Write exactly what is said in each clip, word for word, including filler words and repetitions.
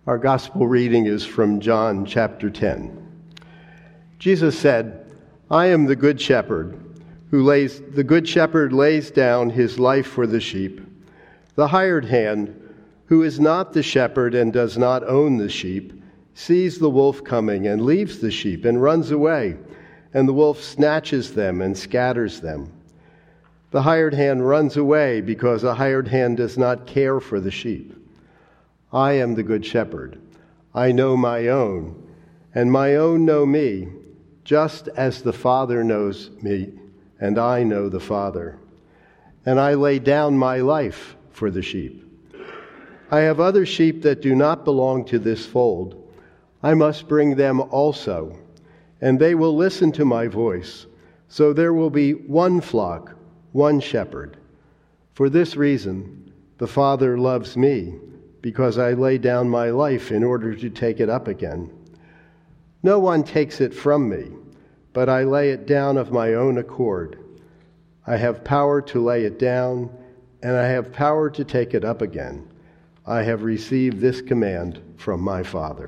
Our gospel reading is from John chapter ten. Jesus said, "I am the good shepherd, who lays the good shepherd lays down his life for the sheep. The hired hand, who is not the shepherd and does not own the sheep, sees the wolf coming and leaves the sheep and runs away, and the wolf snatches them and scatters them. The hired hand runs away because a hired hand does not care for the sheep. I am the good shepherd. I know my own, and my own know me, just as the Father knows me, and I know the Father. And I lay down my life for the sheep. I have other sheep that do not belong to this fold. I must bring them also, and they will listen to my voice. So there will be one flock, one shepherd. For this reason, the Father loves me, because I lay down my life in order to take it up again. No one takes it from me, but I lay it down of my own accord. I have power to lay it down, and I have power to take it up again. I have received this command from my Father."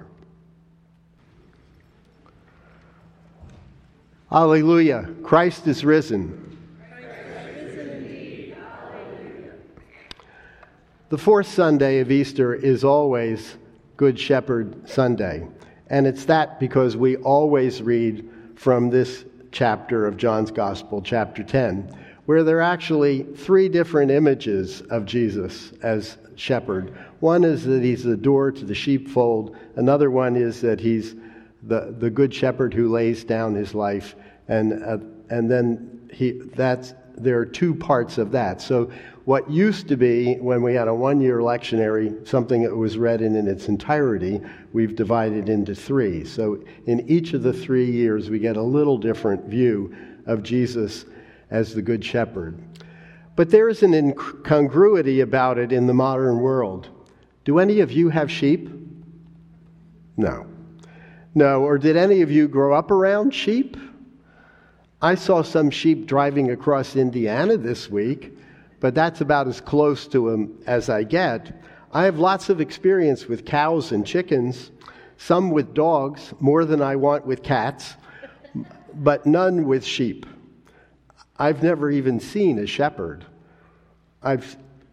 Alleluia! Christ is risen. The fourth Sunday of Easter is always Good Shepherd Sunday, and it's that because we always read from this chapter of John's Gospel, chapter ten, where there are actually three different images of Jesus as shepherd. One is that he's the door to the sheepfold. Another one is that he's the, the good shepherd who lays down his life, and uh, and then he that's there are two parts of that. So what used to be, when we had a one-year lectionary, something that was read in, in its entirety, we've divided into three. So in each of the three years, we get a little different view of Jesus as the Good Shepherd. But there is an incongruity about it in the modern world. Do any of you have sheep? No. No, or did any of you grow up around sheep? I saw some sheep driving across Indiana this week, but that's about as close to them as I get. I have lots of experience with cows and chickens, some with dogs, more than I want with cats, but none with sheep. I've never even seen a shepherd. I've,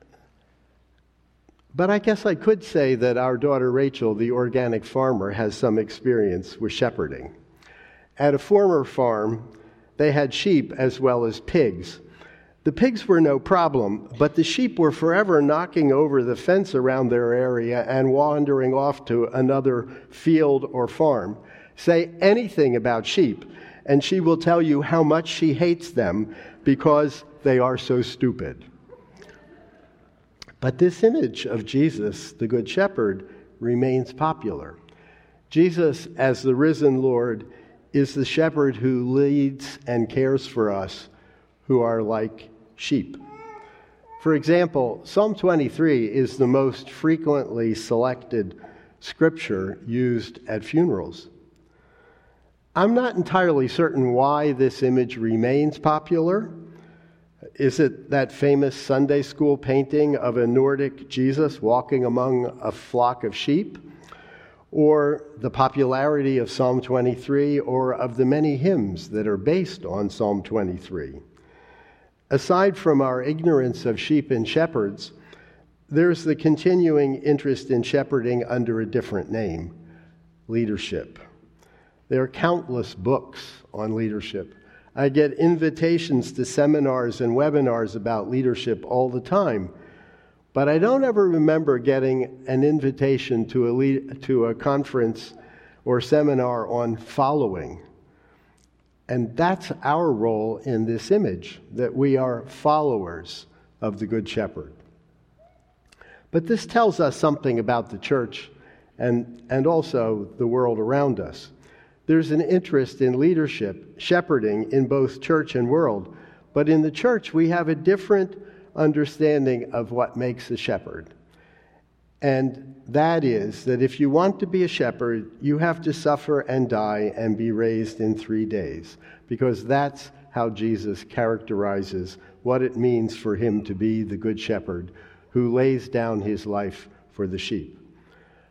but I guess I could say that our daughter Rachel, the organic farmer, has some experience with shepherding. At a former farm, they had sheep as well as pigs. The pigs were no problem, but the sheep were forever knocking over the fence around their area and wandering off to another field or farm. Say anything about sheep, and she will tell you how much she hates them because they are so stupid. But this image of Jesus, the Good Shepherd, remains popular. Jesus, as the risen Lord, is the shepherd who leads and cares for us who are like sheep. For example, Psalm twenty-three is the most frequently selected scripture used at funerals. I'm not entirely certain why this image remains popular. Is it that famous Sunday school painting of a Nordic Jesus walking among a flock of sheep? Or the popularity of Psalm twenty-three, or of the many hymns that are based on Psalm twenty-three? Aside from our ignorance of sheep and shepherds, there's the continuing interest in shepherding under a different name, leadership. There are countless books on leadership. I get invitations to seminars and webinars about leadership all the time, but I don't ever remember getting an invitation to a lead, to a conference or seminar on following. And that's our role in this image, that we are followers of the Good Shepherd. But this tells us something about the church and, and also the world around us. There's an interest in leadership, shepherding in both church and world. But in the church, we have a different understanding of what makes a shepherd. And that is that if you want to be a shepherd, you have to suffer and die and be raised in three days, because that's how Jesus characterizes what it means for him to be the good shepherd who lays down his life for the sheep.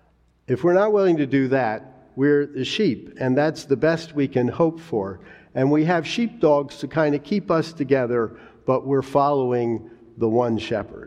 If we're not willing to do that, we're the sheep, and that's the best we can hope for. And we have sheepdogs to kind of keep us together, but we're following the one shepherd.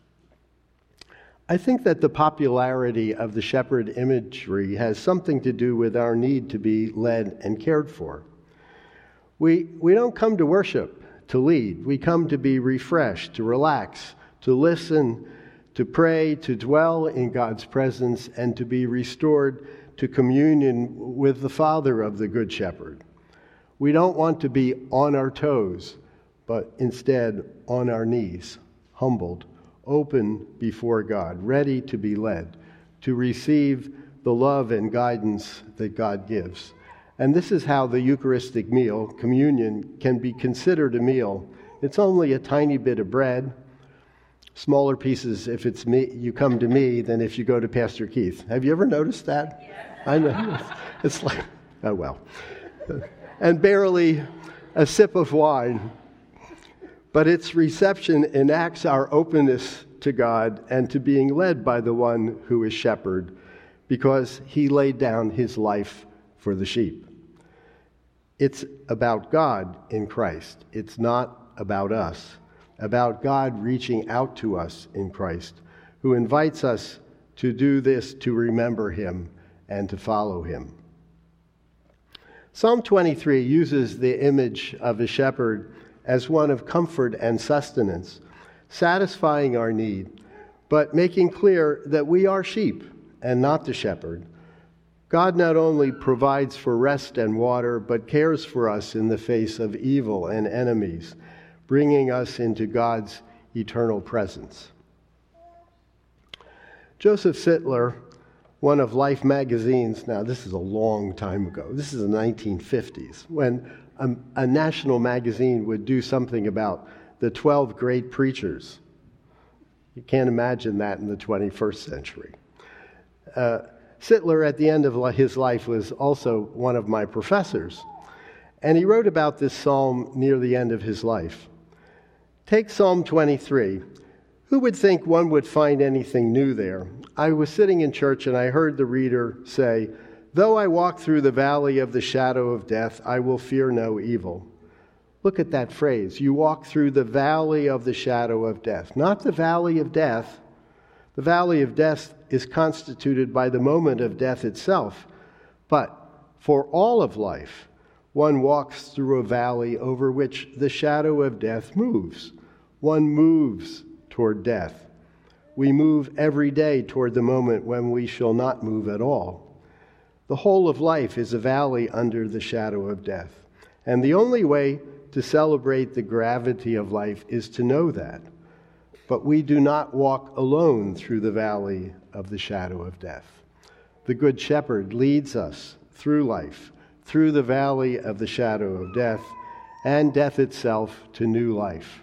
I think that the popularity of the shepherd imagery has something to do with our need to be led and cared for. We, we don't come to worship to lead. We come to be refreshed, to relax, to listen, to pray, to dwell in God's presence, and to be restored to communion with the Father of the Good Shepherd. We don't want to be on our toes, but instead on our knees, humbled, open before God, ready to be led, to receive the love and guidance that God gives. And this is how the Eucharistic meal, communion, can be considered a meal. It's only a tiny bit of bread, smaller pieces if it's me, you come to me than if you go to Pastor Keith. Have you ever noticed that? Yes. I know. It's like, oh well. And barely a sip of wine. But its reception enacts our openness to God and to being led by the one who is shepherd, because he laid down his life for the sheep. It's about God in Christ. It's not about us. About God reaching out to us in Christ, who invites us to do this, to remember him and to follow him. Psalm twenty-three uses the image of a shepherd as one of comfort and sustenance, satisfying our need, but making clear that we are sheep and not the shepherd. God not only provides for rest and water, but cares for us in the face of evil and enemies, bringing us into God's eternal presence. Joseph Sittler, one of Life magazine's, now this is a long time ago, this is the nineteen fifties, when a, a national magazine would do something about the twelve great preachers. You can't imagine that in the twenty-first century. Uh, Sittler, at the end of his life, was also one of my professors, and he wrote about this psalm near the end of his life. Take Psalm twenty-three. Who would think one would find anything new there? I was sitting in church and I heard the reader say, "Though I walk through the valley of the shadow of death, I will fear no evil." Look at that phrase. You walk through the valley of the shadow of death. Not the valley of death. The valley of death is constituted by the moment of death itself. But for all of life, one walks through a valley over which the shadow of death moves. One moves toward death. We move every day toward the moment when we shall not move at all. The whole of life is a valley under the shadow of death. And the only way to celebrate the gravity of life is to know that. But we do not walk alone through the valley of the shadow of death. The Good Shepherd leads us through life, through the valley of the shadow of death, and death itself to new life.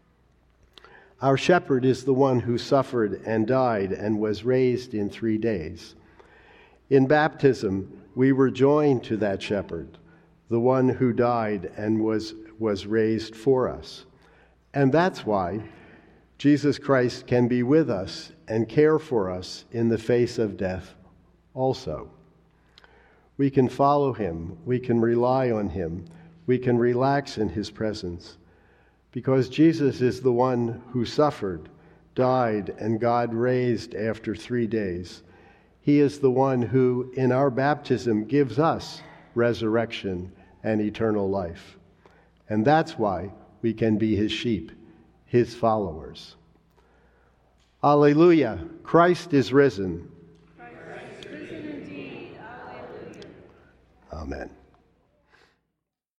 Our shepherd is the one who suffered and died and was raised in three days. In baptism, we were joined to that shepherd, the one who died and was, was raised for us. And that's why Jesus Christ can be with us and care for us in the face of death also. We can follow him, we can rely on him, we can relax in his presence, because Jesus is the one who suffered, died, and God raised after three days. He is the one who, in our baptism, gives us resurrection and eternal life. And that's why we can be his sheep, his followers. Alleluia! Christ is risen. Christ is risen indeed. Alleluia. Amen.